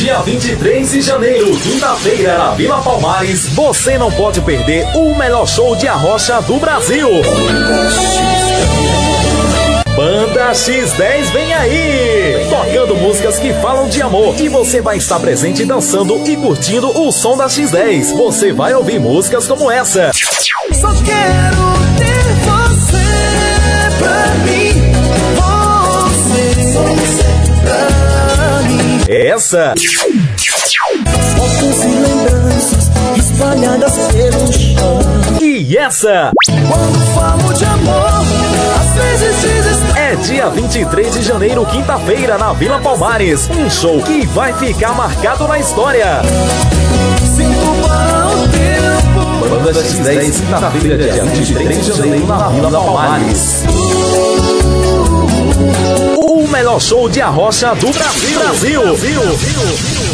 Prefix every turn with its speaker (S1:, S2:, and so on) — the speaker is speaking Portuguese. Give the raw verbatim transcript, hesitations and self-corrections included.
S1: dia vinte e três de janeiro, quinta-feira, na Vila Palmares, você não pode perder o melhor show de arrocha do Brasil. Banda X dez vem aí, tocando músicas que falam de amor, e você vai estar presente dançando e curtindo o som da X dez. Você vai ouvir músicas como essa.
S2: Só quero ter você pra mim, você, você pra mim.
S1: Essa.
S2: Fotos e lembranças espalhadas pelo chão.
S1: E essa.
S2: Quando falo de amor, às vezes desespero.
S1: É dia vinte e três de janeiro, quinta-feira, na Vila Palmares. Um show que vai ficar marcado na história.
S2: Sinto para o tempo.
S1: Banda X dez, quinta-feira, dia vinte e três de janeiro, na Vila Palmares. O melhor show de arrocha do Brasil. Brasil. Brasil.